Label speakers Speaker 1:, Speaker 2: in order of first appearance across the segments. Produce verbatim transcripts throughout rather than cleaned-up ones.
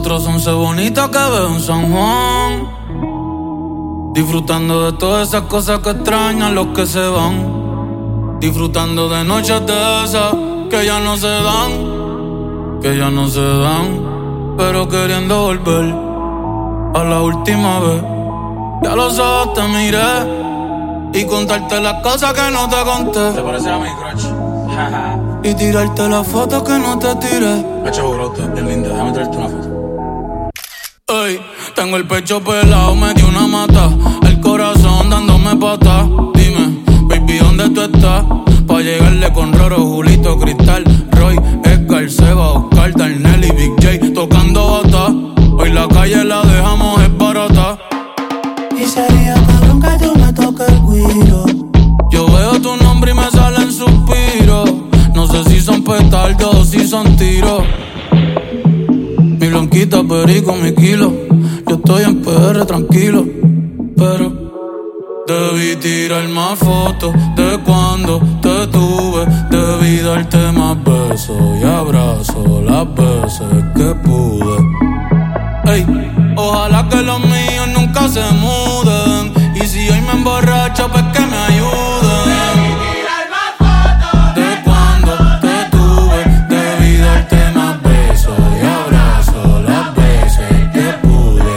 Speaker 1: Otros once bonitas que veo en San Juan, disfrutando de todas esas cosas que extrañan los que se van, disfrutando de noches de esas que ya no se dan, que ya no se dan, pero queriendo volver a la última vez. Ya los ojos te miré y contarte las cosas que no te conté.
Speaker 2: ¿Te parece a mi crush?
Speaker 1: Y tirarte las fotos que no te tiré.
Speaker 2: Hacho, bro, es linda, déjame traerte una foto.
Speaker 1: Ey, tengo el pecho pelado, me dio una mata, el corazón dándome pata. Dime, baby, ¿dónde tú estás? Pa' llegarle con Roro, Julito, Cristal, Roy, Edgar, Seba, Oscar, Darnell y Big J tocando bata. Hoy la calle la dejamos es barata.
Speaker 3: Y sería cabrón que tú me toques el guiro.
Speaker 1: Yo veo tu nombre y me salen suspiros. No sé si son petardos o si son tiros. Mi blanquita, perico, mi kilo. Yo estoy en P R tranquilo, pero debí tirar más fotos de cuando te tuve. Debí darte más besos y abrazos las veces que pude. Ey, ojalá que los míos nunca se muden. Y si hoy me emborracho, pues que me ayuden.
Speaker 3: Debí tirar más fotos
Speaker 1: de cuando te tuve. Debí darte más besos y abrazos las veces que pude.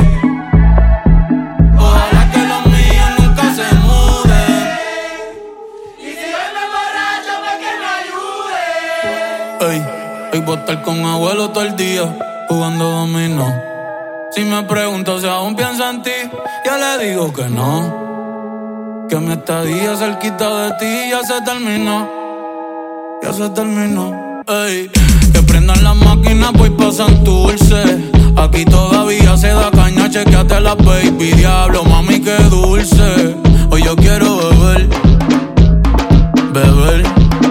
Speaker 1: Ojalá que los míos nunca se muden.
Speaker 3: Y si hoy me emborracho, pues que me ayude.
Speaker 1: Ey, hoy voy a estar con abuelo todo el día jugando dominó. Si me pregunto si aún pienso en ti, yo le digo que no. Que mi estadía cerquita de ti ya se terminó. Ya se terminó. Ey, que prendan las máquinas, voy pa' Santurce. Aquí todavía se da caña, chequeate la baby. Diablo, mami, qué dulce. Hoy yo quiero beber, beber,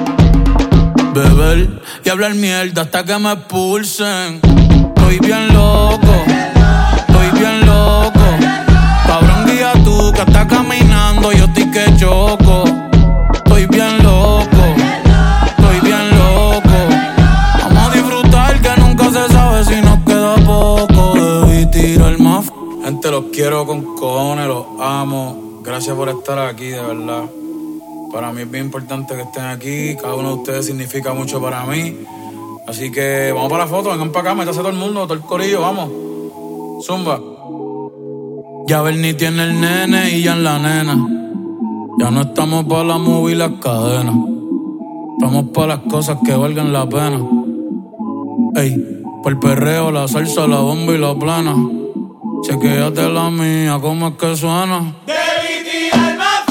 Speaker 1: beber y hablar mierda hasta que me expulsen. Estoy bien loco, estoy bien loco. Cabrón, guía tú que estás caminando, yo estoy que choco. Estoy bien loco, estoy bien loco. Vamos a disfrutar que nunca se sabe si nos queda poco. Debí tirar más. Gente, los quiero con cojones, los amo. Gracias por estar aquí, de verdad. Para mí es bien importante que estén aquí. Cada uno de ustedes significa mucho para mí. Así que vamos para la foto, vengan para acá, métase todo el mundo, todo el corillo, vamos. Zumba. Ya Bernie tiene el nene y ya en la nena. Ya no estamos para la movie y las cadenas. Estamos para las cosas que valgan la pena. Ey, por el perreo, la salsa, la bomba y la plana. Chequéate la mía, cómo es que suena.
Speaker 3: Debí tirar más